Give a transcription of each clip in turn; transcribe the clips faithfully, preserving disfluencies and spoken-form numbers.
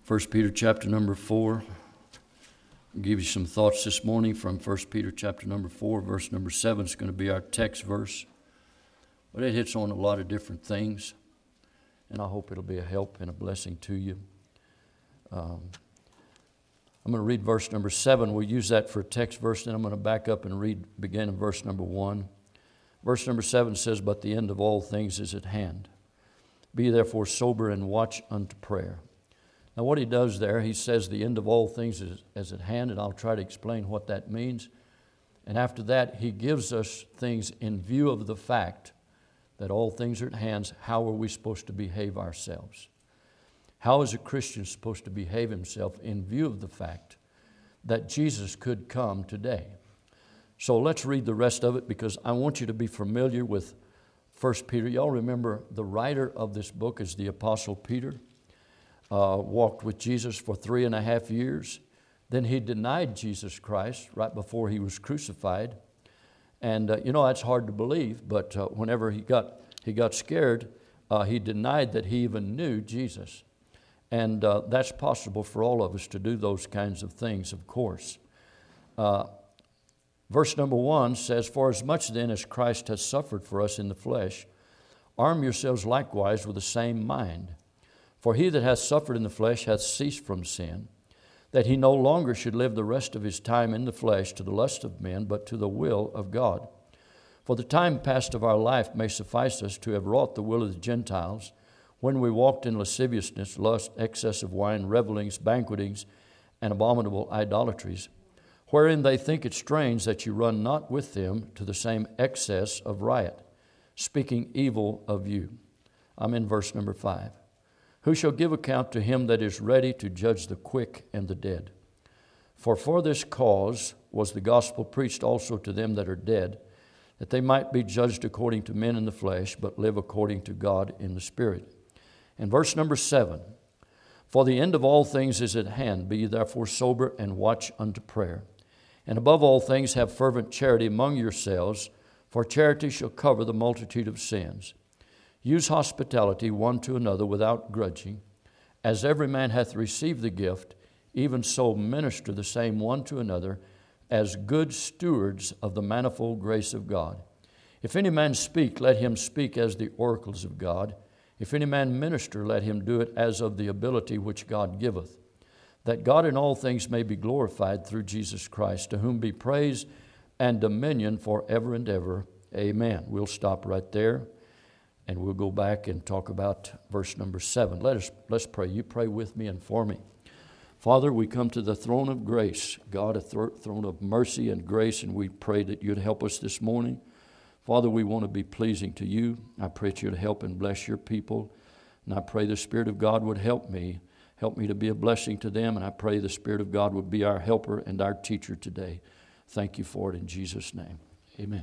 First Peter chapter number four. I'll give you some thoughts this morning from First Peter chapter number four, verse number seven. It's going to be our text verse. But it hits on a lot of different things, and I hope it'll be a help and a blessing to you. Um, I'm going to read verse number seven. We'll use that for a text verse, then I'm going to back up and read, begin in verse number one. Verse number seven says, "But the end of all things is at hand. Be therefore sober and watch unto prayer." Now what he does there, he says the end of all things is, is at hand, and I'll try to explain what that means. And after that, he gives us things in view of the fact that all things are at hand. How are we supposed to behave ourselves? How is a Christian supposed to behave himself in view of the fact that Jesus could come today? So let's read the rest of it, because I want you to be familiar with First Peter. Y'all remember the writer of this book is the Apostle Peter. Uh, walked with Jesus for three and a half years. Then he denied Jesus Christ right before he was crucified. And uh, you know, that's hard to believe, but uh, whenever he got he got scared, uh, he denied that he even knew Jesus. And uh, that's possible for all of us to do those kinds of things, of course. Uh, verse number one says, "For as much then as Christ has suffered for us in the flesh, arm yourselves likewise with the same mind. For he that hath suffered in the flesh hath ceased from sin, that he no longer should live the rest of his time in the flesh to the lust of men, but to the will of God. For the time past of our life may suffice us to have wrought the will of the Gentiles, when we walked in lasciviousness, lust, excess of wine, revellings, banquetings, and abominable idolatries, wherein they think it strange that you run not with them to the same excess of riot, speaking evil of you." I'm in verse number five. "Who shall give account to him that is ready to judge the quick and the dead? For for this cause was the gospel preached also to them that are dead, that they might be judged according to men in the flesh, but live according to God in the Spirit." And verse number seven, "For the end of all things is at hand. Be ye therefore sober and watch unto prayer. And above all things have fervent charity among yourselves, for charity shall cover the multitude of sins. Use hospitality one to another without grudging. As every man hath received the gift, even so minister the same one to another, as good stewards of the manifold grace of God. If any man speak, let him speak as the oracles of God. If any man minister, let him do it as of the ability which God giveth, that God in all things may be glorified through Jesus Christ, to whom be praise and dominion forever and ever. Amen." We'll stop right there. And we'll go back and talk about verse number seven. Let us, let's pray. You pray with me and for me. Father, we come to the throne of grace, God, a th- throne of mercy and grace, and we pray that you'd help us this morning. Father, we want to be pleasing to you. I pray that you'd help and bless your people. And I pray the Spirit of God would help me, help me to be a blessing to them. And I pray the Spirit of God would be our helper and our teacher today. Thank you for it in Jesus' name. Amen.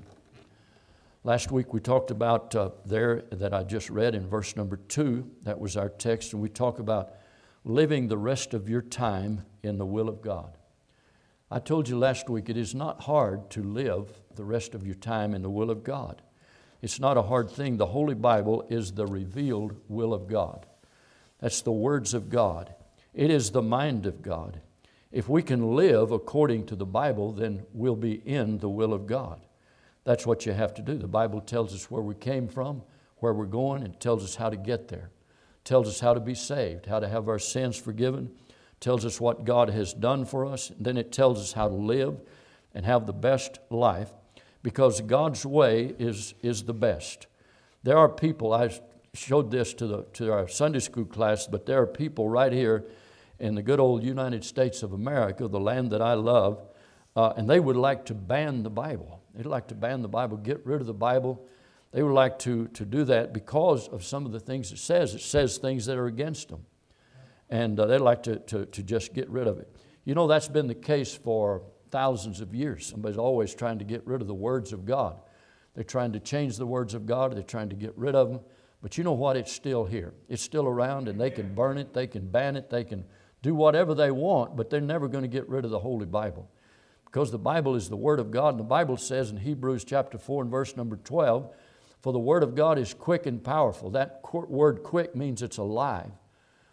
Last week we talked about uh, there that I just read in verse number two. That was our text. And we talk about living the rest of your time in the will of God. I told you last week it is not hard to live the rest of your time in the will of God. It's not a hard thing. The Holy Bible is the revealed will of God. That's the words of God. It is the mind of God. If we can live according to the Bible, then we'll be in the will of God. That's what you have to do. The Bible tells us where we came from, where we're going, and tells us how to get there. It tells us how to be saved, how to have our sins forgiven. It tells us what God has done for us. And then it tells us how to live and have the best life, because God's way is, is the best. There are people, I showed this to, the, to our Sunday school class, but there are people right here in the good old United States of America, the land that I love, uh, and they would like to ban the Bible. They'd like to ban the Bible, get rid of the Bible. They would like to, to do that because of some of the things it says. It says things that are against them. And uh, they'd like to, to, to just get rid of it. You know, that's been the case for thousands of years. Somebody's always trying to get rid of the words of God. They're trying to change the words of God. They're trying to get rid of them. But you know what? It's still here. It's still around, and they can burn it. They can ban it. They can do whatever they want, but they're never going to get rid of the Holy Bible. Because the Bible is the Word of God. And the Bible says in Hebrews chapter four and verse number twelve, "For the Word of God is quick and powerful." That word quick means it's alive.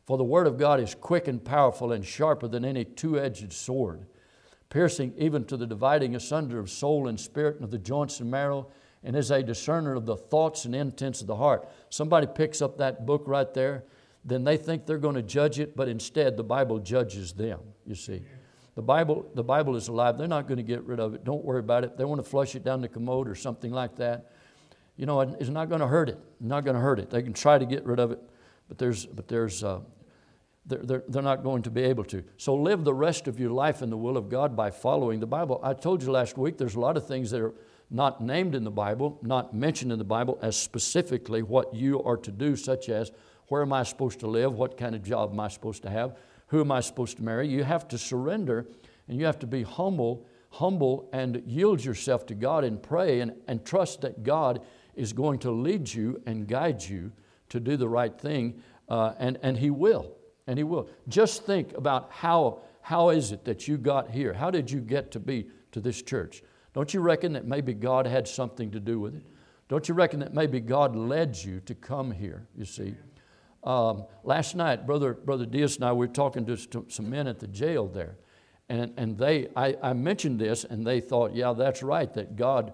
For the word of God is quick and powerful and sharper than any two-edged sword, piercing even to the dividing asunder of soul and spirit and of the joints and marrow, and is a discerner of the thoughts and intents of the heart. Somebody picks up that book right there, then they think they're going to judge it, but instead the Bible judges them, you see. The Bible, the Bible is alive. They're not going to get rid of it. Don't worry about it. They want to flush it down the commode or something like that. You know, it's not going to hurt it. Not going to hurt it. They can try to get rid of it, but there's, but there's, uh, they're, they're, they're not going to be able to. So live the rest of your life in the will of God by following the Bible. I told you last week there's a lot of things that are not named in the Bible, not mentioned in the Bible as specifically what you are to do, such as where am I supposed to live, what kind of job am I supposed to have, who am I supposed to marry. You have to surrender and you have to be humble, humble and yield yourself to God and pray and, and trust that God is going to lead you and guide you to do the right thing, uh, and, and He will, and He will. Just think about how, how is it that you got here? How did you get to be to this church? Don't you reckon that maybe God had something to do with it? Don't you reckon that maybe God led you to come here, you see? Um, last night, Brother Brother Diaz and I, we were talking to some men at the jail there. And, and they, I, I mentioned this, and they thought, yeah, that's right, that God,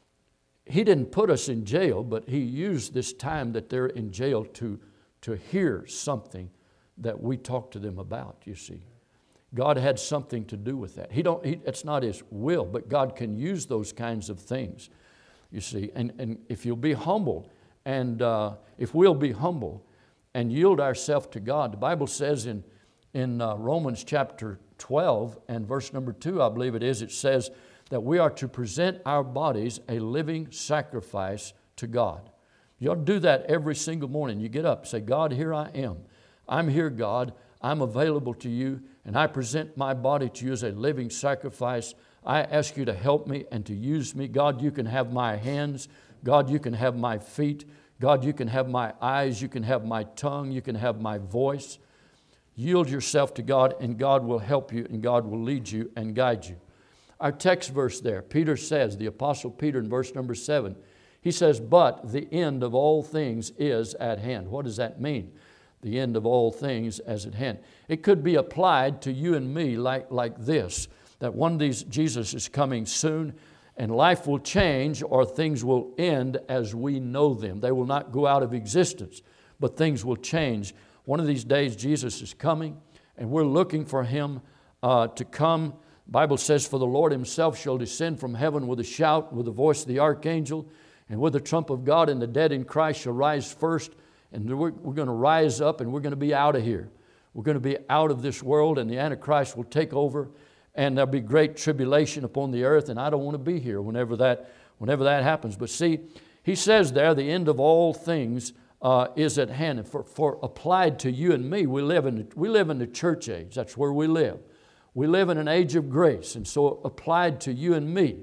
He didn't put us in jail, but He used this time that they're in jail to, to hear something that we talked to them about, you see. God had something to do with that. He don't. He, it's not His will, but God can use those kinds of things, you see. And, and if you'll be humble, and uh, if we'll be humble and yield ourselves to God, the Bible says in, in uh, Romans chapter twelve and verse number two, I believe it is, it says that we are to present our bodies a living sacrifice to God. You ought to do that every single morning. You get up, say, God, here I am. I'm here, God. I'm available to you, and I present my body to you as a living sacrifice. I ask you to help me and to use me. God, you can have my hands. God, you can have my feet. God, you can have my eyes. You can have my tongue. You can have my voice. Yield yourself to God, and God will help you, and God will lead you and guide you. Our text verse there, Peter says, the Apostle Peter in verse number seven, he says, but the end of all things is at hand. What does that mean? The end of all things as at hand. It could be applied to you and me like, like this, that one of these, Jesus is coming soon, and life will change or things will end as we know them. They will not go out of existence, but things will change. One of these days Jesus is coming, and we're looking for Him uh, to come. The Bible says, for the Lord Himself shall descend from heaven with a shout, with the voice of the archangel, and with the trump of God, and the dead in Christ shall rise first. And we're, we're going to rise up, and we're going to be out of here. We're going to be out of this world, and the Antichrist will take over, and there'll be great tribulation upon the earth, and I don't want to be here whenever that, whenever that happens. But see, he says there, the end of all things uh, is at hand. And for, for applied to you and me, we live, in the, we live in the church age. That's where we live. We live in an age of grace, and so applied to you and me.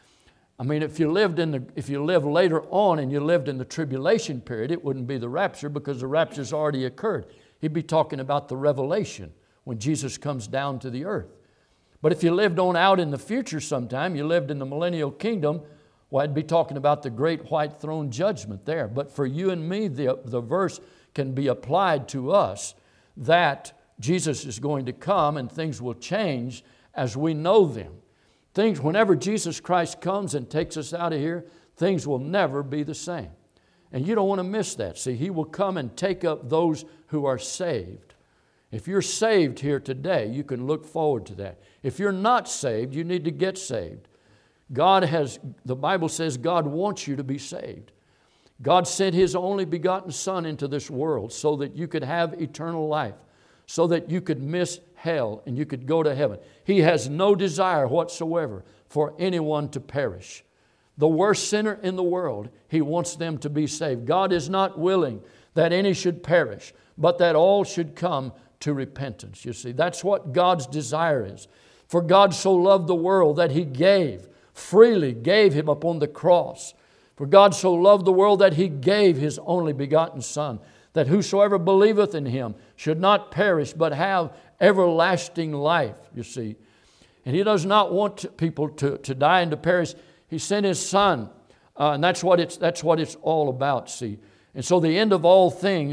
I mean, if you lived in the, if you lived later on and you lived in the tribulation period, it wouldn't be the rapture because the rapture's already occurred. He'd be talking about the revelation when Jesus comes down to the earth. But if you lived on out in the future sometime, you lived in the millennial kingdom, well, I'd be talking about the great white throne judgment there. But for you and me, the, the verse can be applied to us that Jesus is going to come and things will change as we know them. Things, whenever Jesus Christ comes and takes us out of here, things will never be the same. And you don't want to miss that. See, He will come and take up those who are saved. If you're saved here today, you can look forward to that. If you're not saved, you need to get saved. God has, the Bible says God wants you to be saved. God sent His only begotten Son into this world so that you could have eternal life, so that you could miss hell and you could go to heaven. He has no desire whatsoever for anyone to perish. The worst sinner in the world, He wants them to be saved. God is not willing that any should perish, but that all should come to repentance. You see, that's what God's desire is. For God so loved the world that He gave, freely gave Him upon the cross. For God so loved the world that He gave His only begotten Son, that whosoever believeth in Him should not perish, but have everlasting life, you see. And He does not want people to, to die and to perish. He sent His Son, uh, and that's what it's that's what it's all about, see. And so the end of all things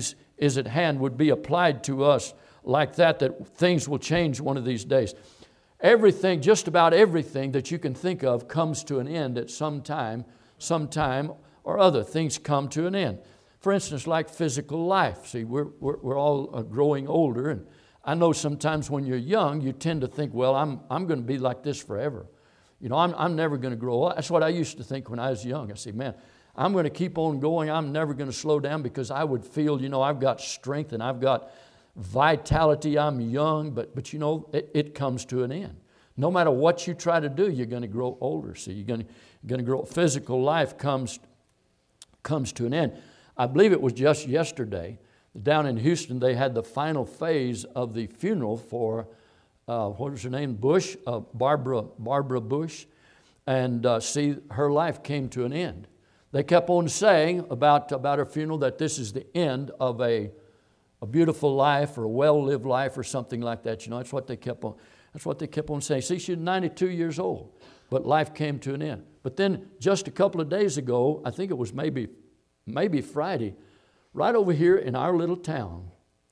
is at hand would be applied to us like that, that things will change one of these days. Everything, just about everything that you can think of comes to an end at some time, some time or other. Things come to an end. For instance, like physical life. See, we're, we're, we're all uh, growing older, and I know sometimes when you're young, you tend to think, well, I'm, I'm going to be like this forever. You know, I'm, I'm never going to grow up. That's what I used to think when I was young. I said, man, I'm going to keep on going. I'm never going to slow down, because I would feel, you know, I've got strength and I've got vitality. I'm young, but, but you know, it, it comes to an end. No matter what you try to do, you're going to grow older. See, you're going to, you're going to grow. Physical life comes, comes to an end. I believe it was just yesterday, down in Houston, they had the final phase of the funeral for, uh, what was her name, Bush, uh, Barbara Barbara Bush. And uh, see, her life came to an end. They kept on saying about, about her funeral that this is the end of a, a beautiful life or a well-lived life or something like that. You know, that's what they kept on, that's what they kept on saying. See, she was ninety-two years old, but life came to an end. But then just a couple of days ago, I think it was maybe maybe Friday, right over here in our little town,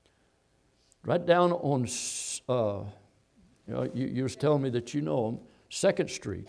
right down on, uh, you know, you, you was telling me that you know them, Second Street,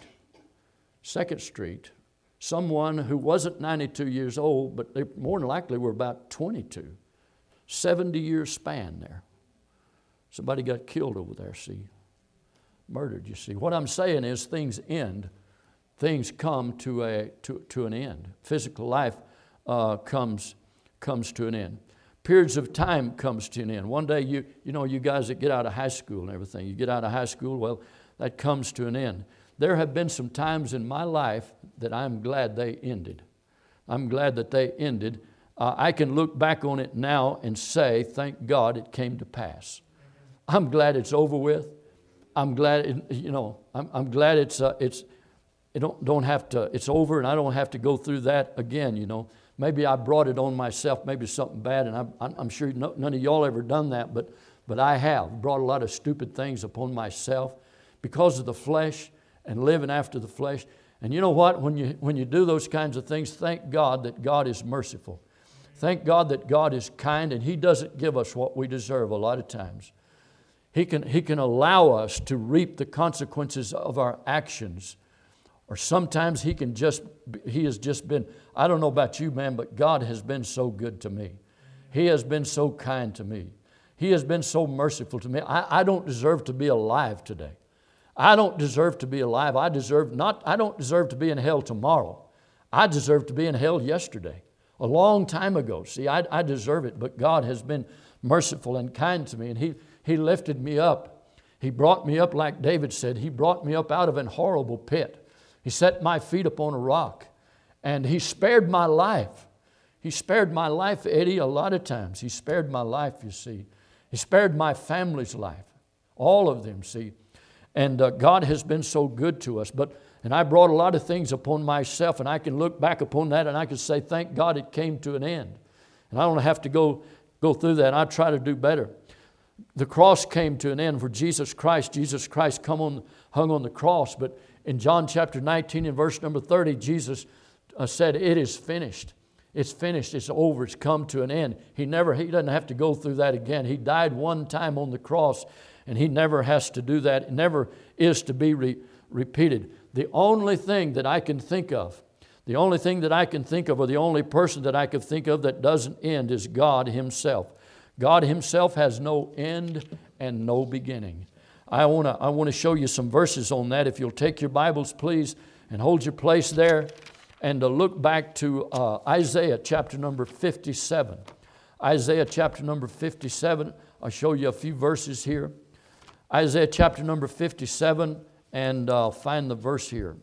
Second Street, someone who wasn't ninety-two years old, but they more than likely were about twenty-two, seventy-year span there. Somebody got killed over there, see, murdered, you see. What I'm saying is things end, things come to a to, to an end. Physical life Uh, comes comes to an end. Periods of time comes to an end. One day, you you know, you guys that get out of high school and everything, you get out of high school, well, that comes to an end. There have been some times in my life that I'm glad they ended. I'm glad that they ended. Uh, I can look back on it now and say, thank God it came to pass. I'm glad it's over with. I'm glad, it, you know, I'm, I'm glad it's uh, it's it don't don't have to. It's over, and I don't have to go through that again. You know. Maybe I brought it on myself, maybe something bad, and I'm, I'm sure none of y'all ever done that, but, but I have brought a lot of stupid things upon myself because of the flesh and living after the flesh. And you know what? When you, when you do those kinds of things, thank God that God is merciful. Thank God that God is kind, and He doesn't give us what we deserve a lot of times. He can, he can allow us to reap the consequences of our actions. Or sometimes He can just, He has just been, I don't know about you, man, but God has been so good to me. He has been so kind to me. He has been so merciful to me. I, I don't deserve to be alive today. I don't deserve to be alive. I deserve not, I don't deserve to be in hell tomorrow. I deserve to be in hell yesterday, a long time ago. See, I, I deserve it, but God has been merciful and kind to me, and He, he lifted me up. He brought me up, like David said, He brought me up out of an horrible pit. He set my feet upon a rock, and He spared my life. He spared my life, Eddie, a lot of times. He spared my life, you see. He spared my family's life, all of them, see. And uh, God has been so good to us. But and I brought a lot of things upon myself, and I can look back upon that, and I can say, thank God it came to an end. And I don't have to go, go through that. I try to do better. The cross came to an end for Jesus Christ. Jesus Christ come on, hung on the cross, but in John chapter nineteen and verse number thirty, Jesus uh, said, it is finished. It's finished. It's over. It's come to an end. He never, he doesn't have to go through that again. He died one time on the cross, and He never has to do that. It never is to be re- repeated. The only thing that I can think of, the only thing that I can think of, or the only person that I can think of that doesn't end is God Himself. God Himself has no end and no beginning. I want to I want to show you some verses on that. If you'll take your Bibles, please, and hold your place there, and to look back to uh, Isaiah chapter number fifty-seven. Isaiah chapter number fifty-seven. I'll show you a few verses here. Isaiah chapter number fifty-seven, and I'll uh, find the verse here.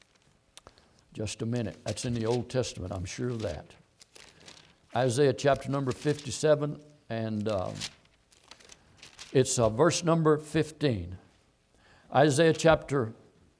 Just a minute. That's in the Old Testament, I'm sure of that. Isaiah chapter number fifty-seven, and um, it's uh, verse number fifteen. Isaiah chapter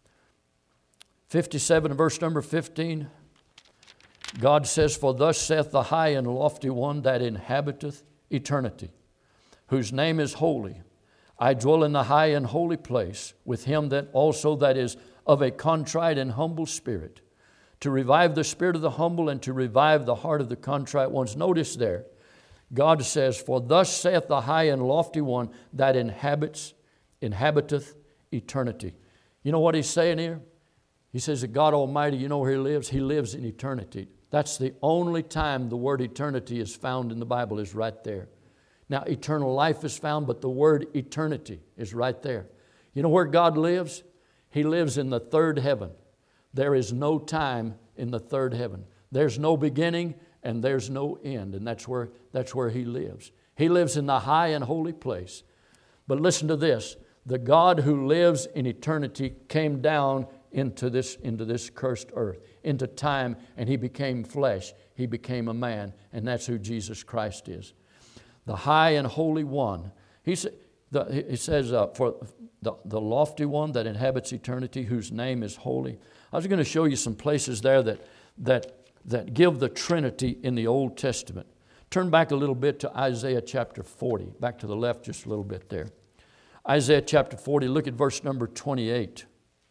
fifty-seven, verse number fifteen. God says, for thus saith the high and lofty one that inhabiteth eternity, whose name is holy. I dwell in the high and holy place with him that also that is of a contrite and humble spirit, to revive the spirit of the humble and to revive the heart of the contrite ones. Notice there, God says, for thus saith the high and lofty one that inhabits, inhabiteth eternity. You know what he's saying here? He says that God Almighty, you know where He lives? He lives in eternity. That's the only time the word eternity is found in the Bible, is right there. Now, eternal life is found, but the word eternity is right there. You know where God lives? He lives in the third heaven. There is no time in the third heaven. There's no beginning and there's no end, and that's where, that's where He lives. He lives in the high and holy place. But listen to this. The God who lives in eternity came down into this, into this cursed earth, into time, and He became flesh. He became a man, and that's who Jesus Christ is. The high and holy one. He, sa- the, he says, uh, for the, the lofty one that inhabits eternity, whose name is holy. I was going to show you some places there that, that, that give the Trinity in the Old Testament. Turn back a little bit to Isaiah chapter forty. Back to the left just a little bit there. Isaiah chapter forty, look at verse number twenty-eight.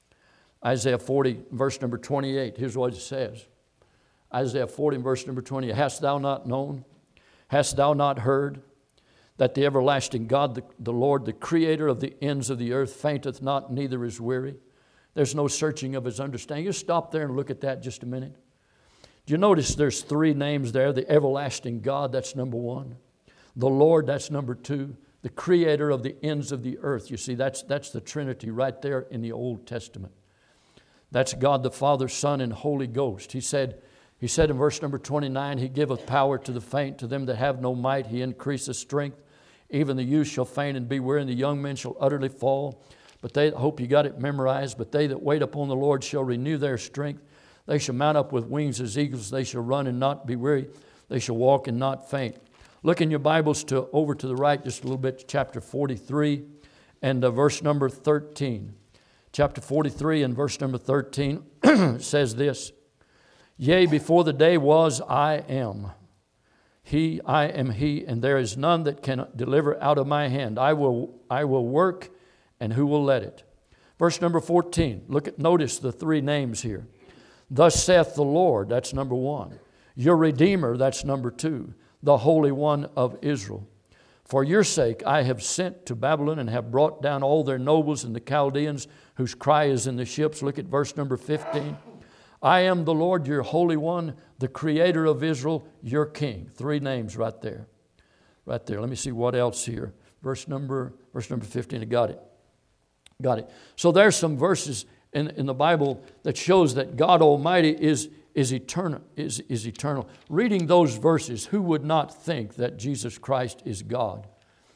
Isaiah forty, verse number twenty-eight. Here's what it says. Isaiah forty, verse number twenty-eight. Hast thou not known? Hast thou not heard? That the everlasting God, the, the Lord, the creator of the ends of the earth, fainteth not, neither is weary. There's no searching of His understanding. You stop there and look at that just a minute. Do you notice there's three names there? The everlasting God, that's number one. The Lord, that's number two. The creator of the ends of the earth. You see, that's, that's the Trinity right there in the Old Testament. That's God the Father, Son, and Holy Ghost. He said, he said in verse number twenty-nine, He giveth power to the faint, to them that have no might. He increaseth strength. Even the youth shall faint and be weary, and the young men shall utterly fall. But they, I hope you got it memorized. But they that wait upon the Lord shall renew their strength. They shall mount up with wings as eagles. They shall run and not be weary. They shall walk and not faint. Look in your Bibles to over to the right just a little bit, to chapter forty-three and uh, verse number thirteen. Chapter forty-three and verse number thirteen says this, Yea, before the day was, I am. He, I am He, and there is none that can deliver out of my hand. I will, I will work, and who will let it? Verse number fourteen. Look at, notice the three names here. Thus saith the Lord, that's number one. Your Redeemer, that's number two. The Holy One of Israel. For your sake I have sent to Babylon and have brought down all their nobles and the Chaldeans whose cry is in the ships. Look at verse number fifteen. I am the Lord, your Holy One, the Creator of Israel, your King. Three names right there. Right there. Let me see what else here. Verse number, verse number fifteen. I got it. Got it. So there's some verses in, in the Bible that shows that God Almighty is, is eternal. Is, is eternal. Reading those verses, who would not think that Jesus Christ is God?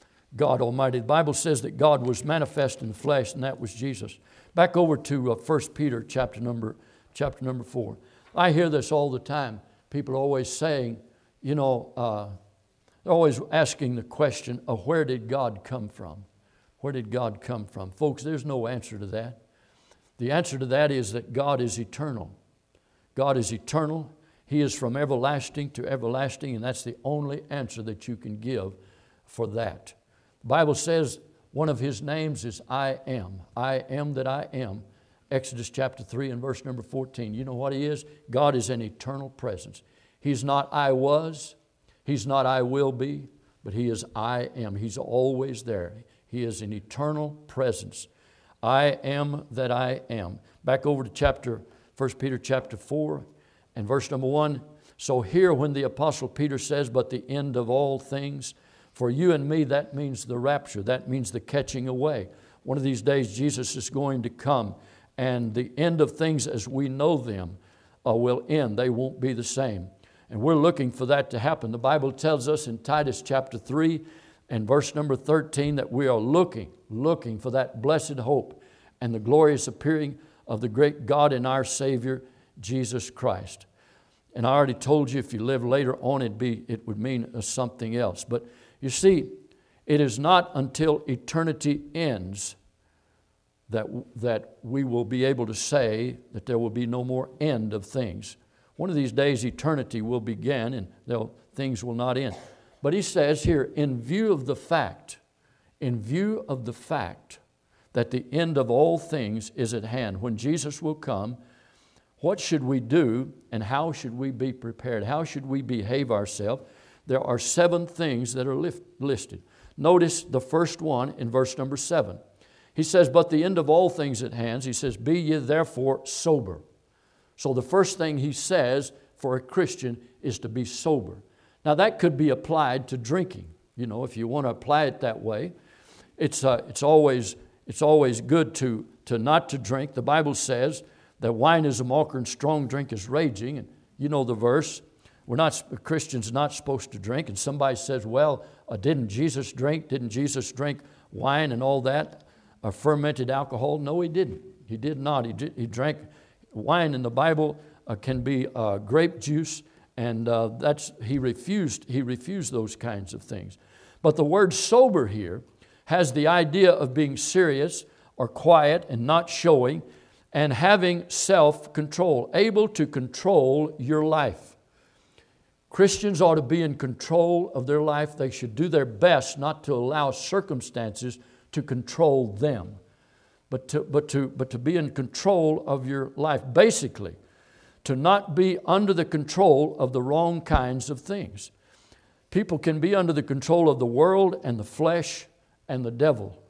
God Almighty. The Bible says that God was manifest in the flesh, and that was Jesus. Back over to uh, First Peter chapter number chapter number four. I hear this all the time. People are always saying, you know, uh, they're always asking the question of where did God come from? Where did God come from? Folks, there's no answer to that. The answer to that is that God is eternal. God is eternal. He is from everlasting to everlasting, and that's the only answer that you can give for that. The Bible says one of His names is I am. I am that I am. Exodus chapter three and verse number fourteen. You know what He is? God is an eternal presence. He's not I was. He's not I will be. But He is I am. He's always there. He is an eternal presence. I am that I am. Back over to chapter, First Peter chapter four and verse number one. So here when the Apostle Peter says, but the end of all things, for you and me, that means the rapture. That means the catching away. One of these days, Jesus is going to come, and the end of things as we know them uh, will end. They won't be the same. And we're looking for that to happen. The Bible tells us in Titus chapter three and verse number thirteen that we are looking, looking for that blessed hope and the glorious appearing of the great God and our Savior, Jesus Christ. And I already told you if you live later on, it'd be, it would mean something else. But you see, it is not until eternity ends that, that we will be able to say that there will be no more end of things. One of these days, eternity will begin and things will not end. But he says here, in view of the fact, in view of the fact that the end of all things is at hand, when Jesus will come, what should we do and how should we be prepared? How should we behave ourselves? there are seven things that are lift, listed. Notice the first one in verse number seven. He says, but the end of all things at hand, he says, be ye therefore sober. So the first thing he says for a Christian is to be sober. Now that could be applied to drinking. You know, if you want to apply it that way, it's uh, it's always it's always good to to not to drink. The Bible says that wine is a mocker and strong drink is raging, and you know the verse. We're not Christians not supposed to drink. And somebody says, well, uh, didn't Jesus drink? Didn't Jesus drink wine and all that, uh, fermented alcohol? No, he didn't. He did not. He did, he drank wine in the Bible uh, can be uh, grape juice. And uh, that's he refused. He refused those kinds of things. But the word sober here has the idea of being serious or quiet and not showing, and having self-control, able to control your life. Christians ought to be in control of their life. They should do their best not to allow circumstances to control them, but to but to but to be in control of your life. Basically, to not be under the control of the wrong kinds of things. People can be under the control of the world and the flesh and the devil.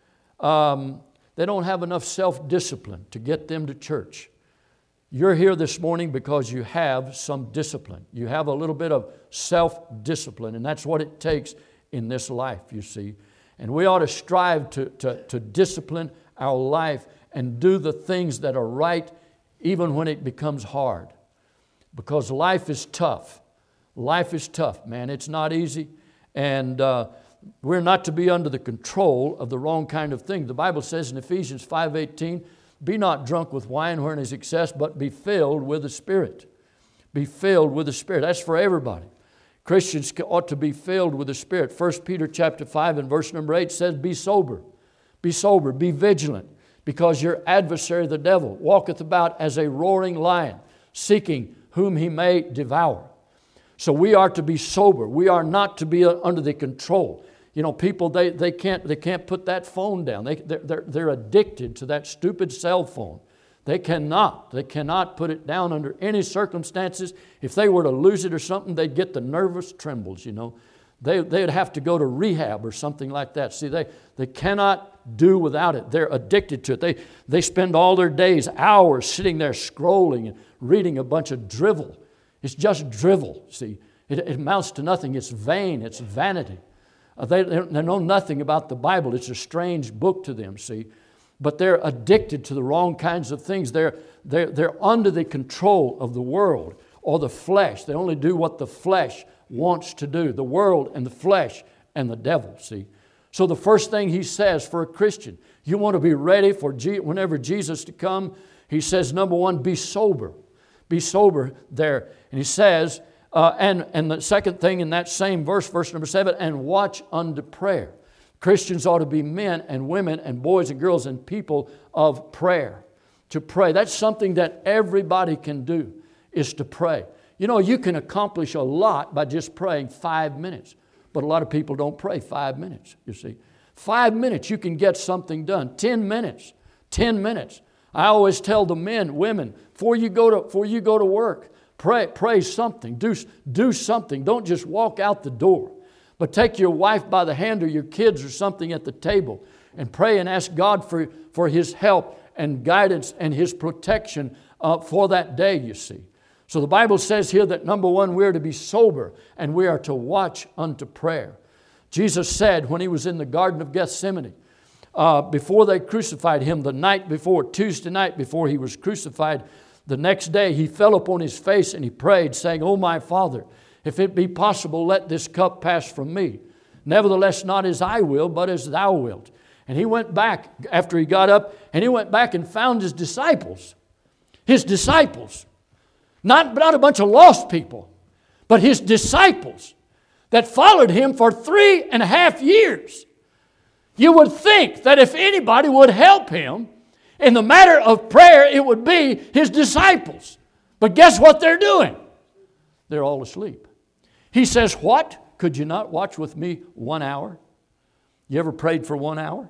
Um, they don't have enough self-discipline to get them to church. You're here this morning because you have some discipline. You have a little bit of self-discipline, and that's what it takes in this life, you see. And we ought to strive to, to, to discipline our life and do the things that are right even when it becomes hard. Because life is tough. Life is tough, man. It's not easy. And uh, we're not to be under the control of the wrong kind of thing. The Bible says in Ephesians five eighteen, be not drunk with wine wherein is excess, but be filled with the Spirit. Be filled with the Spirit. That's for everybody. Christians ought to be filled with the Spirit. First Peter chapter five and verse number eight says, be sober. Be sober. Be vigilant. Because your adversary, the devil, walketh about as a roaring lion, seeking whom he may devour. So we are to be sober. We are not to be under the control. You know, people, they, they can't they can't put that phone down. They, they're, they're addicted to that stupid cell phone. They cannot. They cannot put it down under any circumstances. If they were to lose it or something, they'd get the nervous trembles, you know. They, they'd have to go to rehab or something like that. See, they, they cannot do without it. They're addicted to it. They, they spend all their days, hours, sitting there scrolling and reading a bunch of drivel. It's just drivel, see. It, it amounts to nothing. It's vain. It's vanity. Uh, they, they know nothing about the Bible. It's a strange book to them, see. But they're addicted to the wrong kinds of things. They're, they're, they're under the control of the world or the flesh. They only do what the flesh wants to do. The world and the flesh and the devil, see. So the first thing he says for a Christian, you want to be ready for Je- whenever Jesus to come, he says, number one, be sober. Be sober there. And he says, uh, and, and the second thing in that same verse, verse number seven, and watch unto prayer. Christians ought to be men and women and boys and girls and people of prayer. To pray. That's something that everybody can do, is to pray. You know, you can accomplish a lot by just praying five minutes. But a lot of people don't pray five minutes, you see. Five minutes, you can get something done. Ten minutes. Ten minutes. I always tell the men, women, before you go to, before you go to work, pray, pray something. Do, do something. Don't just walk out the door. But take your wife by the hand or your kids or something at the table and pray and ask God for, for His help and guidance and His protection uh, for that day, you see. So the Bible says here that number one, we are to be sober and we are to watch unto prayer. Jesus said when He was in the Garden of Gethsemane, uh, before they crucified Him, the night before, Tuesday night before He was crucified, the next day He fell upon His face and He prayed, saying, "O my Father, if it be possible, let this cup pass from me. Nevertheless, not as I will, but as Thou wilt." And He went back after He got up, and He went back and found His disciples. His disciples. Not, not a bunch of lost people, but His disciples that followed Him for three and a half years. You would think that if anybody would help Him in the matter of prayer, it would be His disciples. But guess what they're doing? They're all asleep. He says, "What? Could you not watch with me one hour?" You ever prayed for one hour?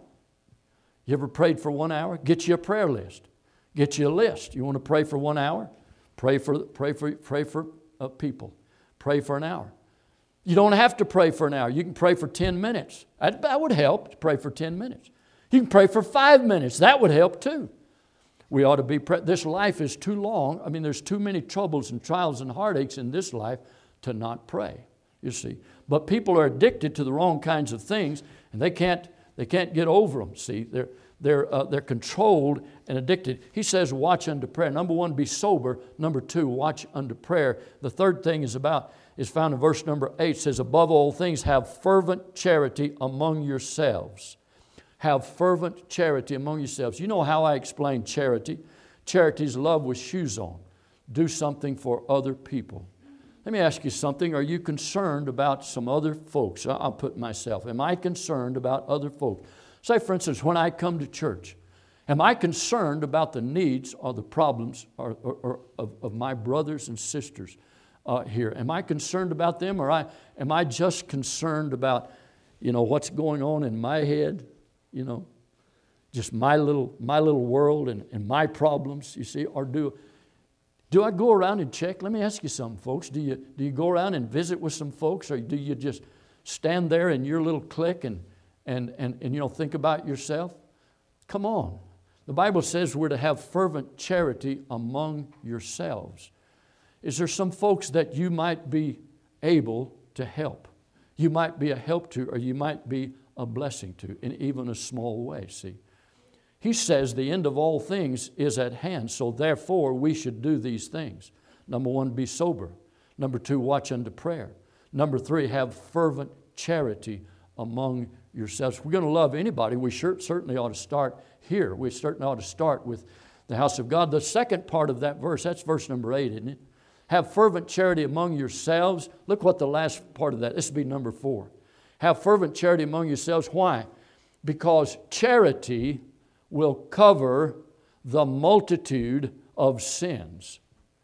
You ever prayed for one hour? Get you a prayer list. Get you a list. You want to pray for one hour? Pray for pray for pray for uh, people. Pray for an hour. You don't have to pray for an hour. You can pray for ten minutes. That, that would help to pray for ten minutes. You can pray for five minutes. That would help too. We ought to be, pre- this life is too long. I mean, there's too many troubles and trials and heartaches in this life to not pray, you see. But people are addicted to the wrong kinds of things, and they can't, they can't get over them, see. They're, they're, uh, they're controlled and addicted. He says, watch unto prayer. Number one, be sober. Number two, watch unto prayer. The third thing is about, is found in verse number eight. It says, above all things, have fervent charity among yourselves. Have fervent charity among yourselves. You know how I explain charity. Charity is love with shoes on. Do something for other people. Let me ask you something. Are you concerned about some other folks? I'll put myself. Am I concerned about other folks? Say, for instance, when I come to church, am I concerned about the needs or the problems or, or, or of, of my brothers and sisters uh, here? Am I concerned about them, or I, am I just concerned about, you know, what's going on in my head? You know, just my little my little world and, and my problems, you see, or do do I go around and check? Let me ask you something, folks. Do you do you go around and visit with some folks, or do you just stand there in your little clique and and and, and you know think about yourself? Come on. The Bible says we're to have fervent charity among yourselves. Is there some folks that you might be able to help? You might be a help to, or you might be a blessing to, in even a small way, see. He says the end of all things is at hand, so therefore we should do these things. Number one, be sober. Number two, watch unto prayer. Number three, have fervent charity among yourselves. If we're going to love anybody, we sure, certainly ought to start here. We certainly ought to start with the house of God. The second part of that verse, that's verse number eight, isn't it? Have fervent charity among yourselves. Look what the last part of that, this would be number four. Have fervent charity among yourselves. Why? Because charity will cover the multitude of sins.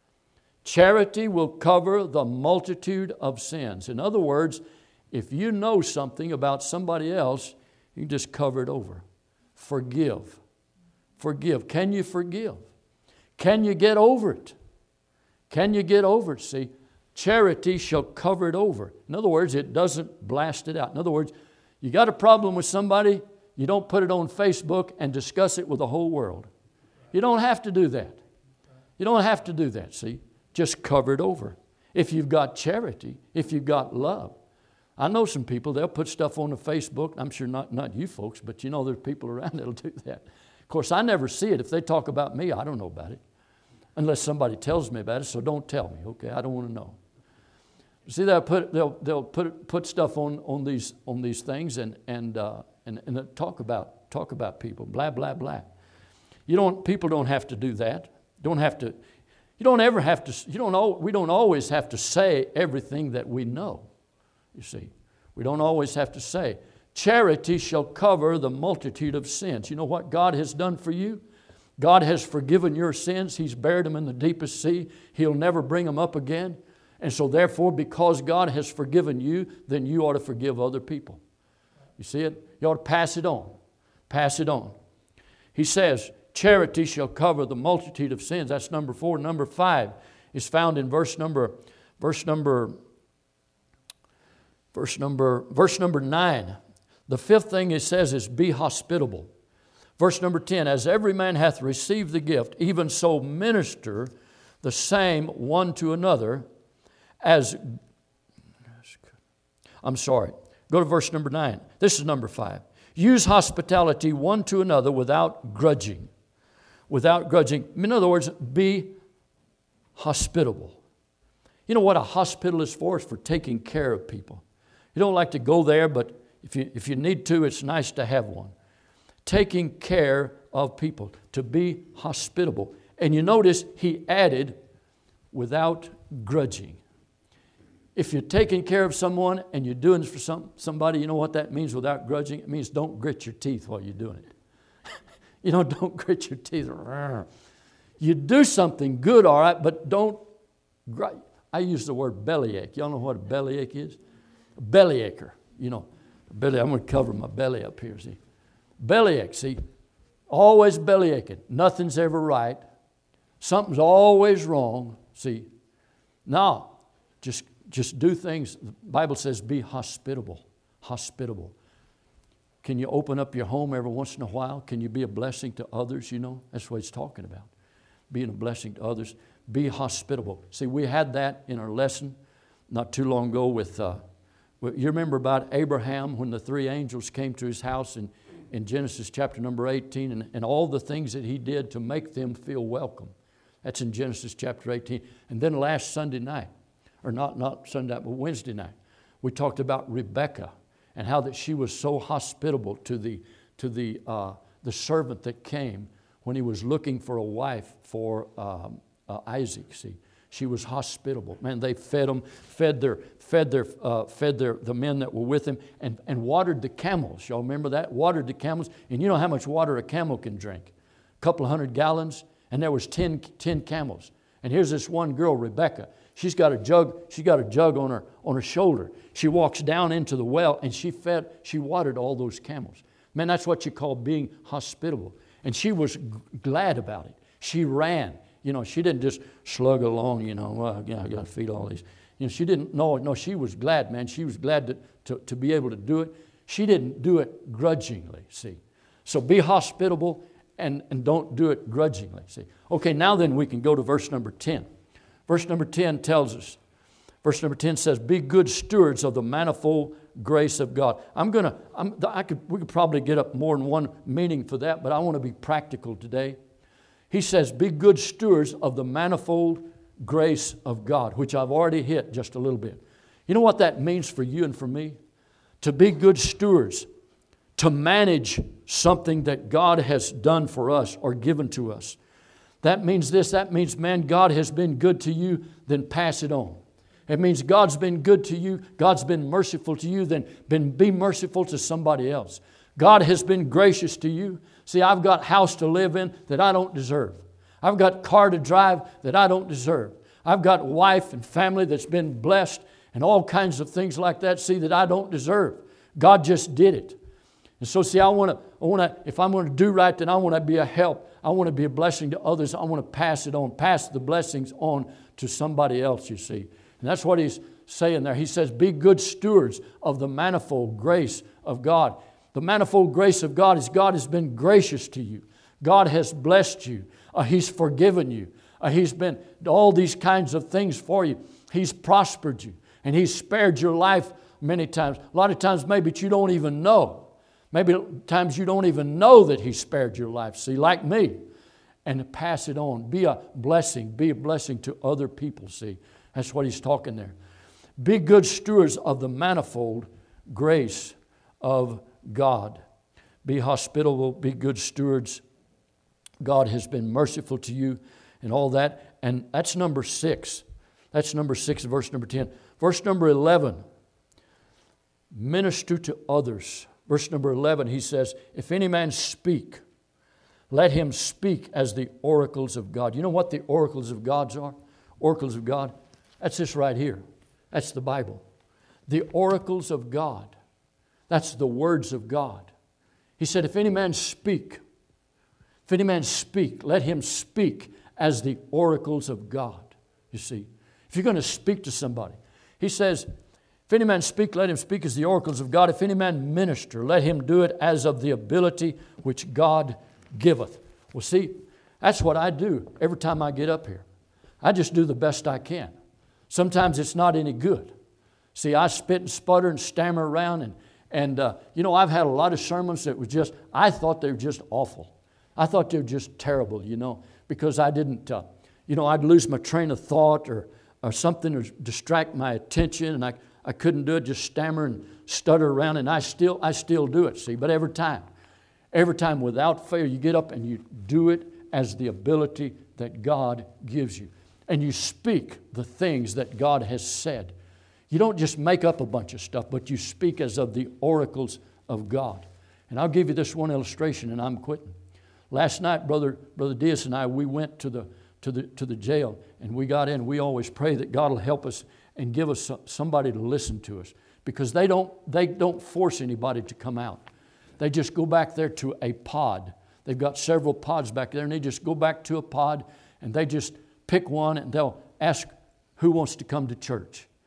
Charity will cover the multitude of sins. In other words, if you know something about somebody else, you can just cover it over. Forgive. Forgive. Can you forgive? Can you get over it? Can you get over it? See, charity shall cover it over. In other words, it doesn't blast it out. In other words, you got a problem with somebody, you don't put it on Facebook and discuss it with the whole world. You don't have to do that. You don't have to do that, see. Just cover it over. If you've got charity, if you've got love. I know some people, they'll put stuff on the Facebook. I'm sure not, not you folks, but you know there's people around that'll do that. Of course, I never see it. If they talk about me, I don't know about it. Unless somebody tells me about it, so don't tell me, okay? I don't want to know. See, they'll put they'll they'll put put stuff on, on these on these things and and uh, and and talk about talk about people, blah blah blah. You don't people don't have to do that. Don't have to. You don't ever have to. You don't. Al- we don't always have to say everything that we know. You see, we don't always have to say. Charity shall cover the multitude of sins. You know what God has done for you? God has forgiven your sins. He's buried them in the deepest sea. He'll never bring them up again. And so therefore, because God has forgiven you, then you ought to forgive other people. You see it? You ought to pass it on. Pass it on. He says, charity shall cover the multitude of sins. That's number four. Number five is found in verse number, verse number, verse number, verse number nine. The fifth thing it says is be hospitable. Verse number ten, as every man hath received the gift, even so minister the same one to another as, I'm sorry, go to verse number nine. This is number five. Use hospitality one to another without grudging. Without grudging. In other words, be hospitable. You know what a hospital is for? It's for taking care of people. You don't like to go there, but if you, if you need to, it's nice to have one. Taking care of people, to be hospitable. And you notice he added, without grudging. If you're taking care of someone and you're doing this for some, somebody, you know what that means without grudging? It means don't grit your teeth while you're doing it. You know, don't grit your teeth. You do something good, all right, but don't, I use the word bellyache. Y'all know what a bellyache is? A bellyacre, you know. Belly, I'm going to cover my belly up here, see. Bellyache, see, always bellyaching. Nothing's ever right. Something's always wrong, see. Now, just just do things. The Bible says be hospitable. Hospitable. Can you open up your home every once in a while? Can you be a blessing to others, you know? That's what he's talking about. Being a blessing to others. Be hospitable. See, we had that in our lesson not too long ago with, uh, you remember about Abraham when the three angels came to his house in, in Genesis chapter number eighteen, and, and all the things that he did to make them feel welcome. That's in Genesis chapter eighteen. And then last Sunday night, or not, not Sunday night, but Wednesday night, we talked about Rebekah and how that she was so hospitable to the, to the, uh, the servant that came when he was looking for a wife for um, uh, Isaac. See, she was hospitable. Man, they fed them, fed their, fed their, uh, fed their the men that were with him, and, and watered the camels. Y'all remember that? Watered the camels, and you know how much water a camel can drink? A couple of hundred gallons, and there was ten, ten camels. And here's this one girl, Rebekah. She's got a jug. She got a jug on her on her shoulder. She walks down into the well, and she fed. She watered all those camels. Man, that's what you call being hospitable. And she was g- glad about it. She ran. You know, she didn't just slug along. You know, well, yeah, I got to feed all these. You know, she didn't. No, no, she was glad, man. She was glad to, to to be able to do it. She didn't do it grudgingly. See, so be hospitable and and don't do it grudgingly. See, okay. Now then, we can go to verse number ten. Verse number ten tells us, verse number ten says, be good stewards of the manifold grace of God. I'm going to, I'm, I could, we could probably get up more than one meaning for that, but I want to be practical today. He says, be good stewards of the manifold grace of God, which I've already hit just a little bit. You know what that means for you and for me? To be good stewards, to manage something that God has done for us or given to us. That means this, that means, man, God has been good to you, then pass it on. It means God's been good to you, God's been merciful to you, then been, be merciful to somebody else. God has been gracious to you. See, I've got house to live in that I don't deserve. I've got car to drive that I don't deserve. I've got wife and family that's been blessed and all kinds of things like that, see, that I don't deserve. God just did it. And so, see, I want to, I want to, if I'm going to do right, then I want to be a help. I want to be a blessing to others. I want to pass it on, pass the blessings on to somebody else, you see. And that's what he's saying there. He says, be good stewards of the manifold grace of God. The manifold grace of God is God has been gracious to you. God has blessed you. Uh, he's forgiven you. Uh, he's been all these kinds of things for you. He's prospered you. And He's spared your life many times. A lot of times maybe you don't even know. Maybe times you don't even know that He spared your life. See, like me. And pass it on. Be a blessing. Be a blessing to other people, see. That's what he's talking there. Be good stewards of the manifold grace of God. Be hospitable. Be good stewards. God has been merciful to you and all that. And that's number six. That's number six, verse number ten. Verse number eleven. Minister to others. Verse number eleven, he says, if any man speak, let him speak as the oracles of God. You know what the oracles of God are? Oracles of God. That's this right here. That's the Bible. The oracles of God. That's the words of God. He said, if any man speak, if any man speak, let him speak as the oracles of God. You see, if you're going to speak to somebody, he says, if any man speak, let him speak as the oracles of God. If any man minister, let him do it as of the ability which God giveth. Well, see, that's what I do every time I get up here. I just do the best I can. Sometimes it's not any good. See, I spit and sputter and stammer around. And, and uh, you know, I've had a lot of sermons that were just, I thought they were just awful. I thought they were just terrible, you know, because I didn't, uh, you know, I'd lose my train of thought or, or something to distract my attention. And I, I couldn't do it, just stammer and stutter around. And I still, I still do it, see. But every time, every time without fail, you get up and you do it as the ability that God gives you. And you speak the things that God has said. You don't just make up a bunch of stuff, but you speak as of the oracles of God. And I'll give you this one illustration and I'm quitting. Last night, Brother Brother Diaz and I, we went to the to the to the jail and we got in. We always pray that God will help us and give us somebody to listen to us. Because they don't they don't force anybody to come out. They just go back there to a pod. They've got several pods back there and they just go back to a pod and they just pick one and they'll ask who wants to come to church.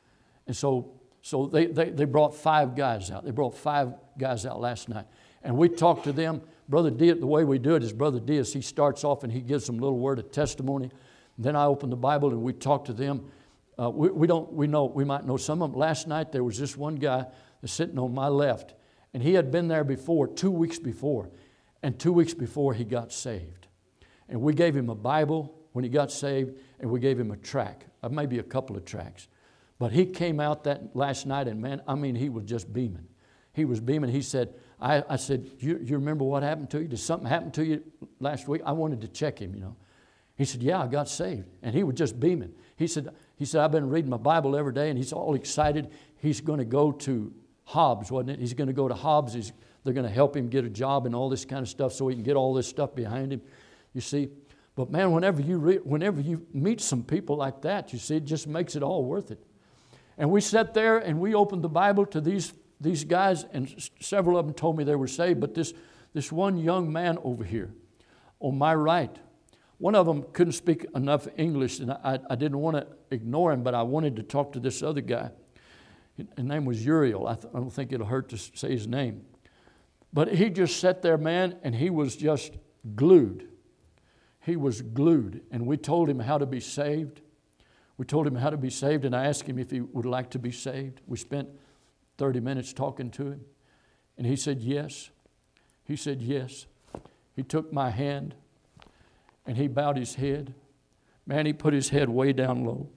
And so so they, they, they brought five guys out. They brought five guys out last night. And we talked to them. Brother Diaz, the way we do it is Brother Diaz, he starts off and he gives them a little word of testimony. Then I open the Bible and we talk to them. Uh, we, we don't, we know, we might know some of them. Last night there was this one guy that's sitting on my left, and he had been there before, two weeks before. And two weeks before he got saved. And we gave him a Bible when he got saved, and we gave him a tract, uh, maybe a couple of tracts. But he came out that last night, and man, I mean, he was just beaming. He was beaming. He said, I, I said, you, you remember what happened to you? Did something happen to you last week? I wanted to check him, you know. He said, yeah, I got saved. And he was just beaming. He said, he said, I've been reading my Bible every day, and he's all excited. He's going to go to Hobbs, wasn't it? He's going to go to Hobbs. He's, they're going to help him get a job and all this kind of stuff so he can get all this stuff behind him, you see. But man, whenever you re- whenever you meet some people like that, you see, it just makes it all worth it. And we sat there and we opened the Bible to these these guys, and s- several of them told me they were saved. But this this one young man over here, on my right, one of them couldn't speak enough English, and I, I didn't want to ignore him, but I wanted to talk to this other guy. His name was Uriel. I, th- I don't think it'll hurt to say his name. But he just sat there, man, and he was just glued. He was glued. And we told him how to be saved. We told him how to be saved, and I asked him if he would like to be saved. We spent thirty minutes talking to him. And he said yes. He said yes. He took my hand, and he bowed his head. Man, he put his head way down low.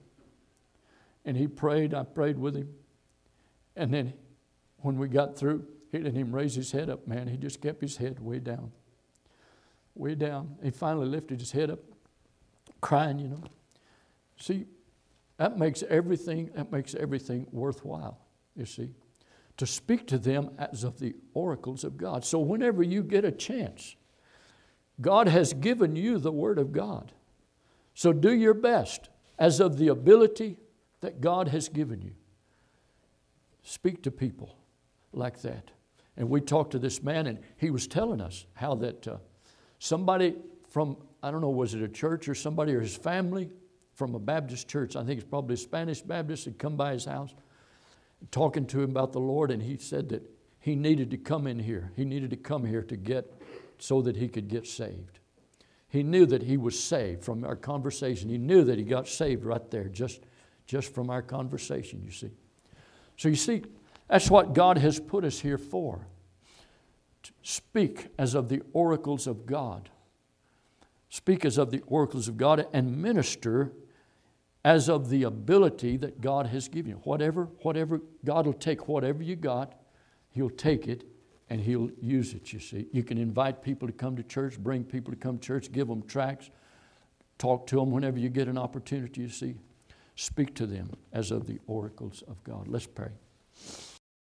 And he prayed. I prayed with him. And then when we got through, he didn't even raise his head up, man. He just kept his head way down. Way down. He finally lifted his head up, crying, you know. See, that makes everything, that makes everything worthwhile, you see. To speak to them as of the oracles of God. So whenever you get a chance, God has given you the Word of God. So do your best as of the ability that God has given you. Speak to people like that. And we talked to this man, and he was telling us how that uh, somebody from, I don't know, was it a church or somebody or his family from a Baptist church, I think it's probably a Spanish Baptist, had come by his house talking to him about the Lord, and he said that he needed to come in here. He needed to come here to get, so that he could get saved. He knew that he was saved from our conversation. He knew that he got saved right there, just, just from our conversation, you see. So you see, that's what God has put us here for. To speak as of the oracles of God. Speak as of the oracles of God and minister as of the ability that God has given you. Whatever, whatever, God will take whatever you got, He'll take it and He'll use it, you see. You can invite people to come to church, bring people to come to church, give them tracts, talk to them whenever you get an opportunity, you see. Speak to them as of the oracles of God. Let's pray.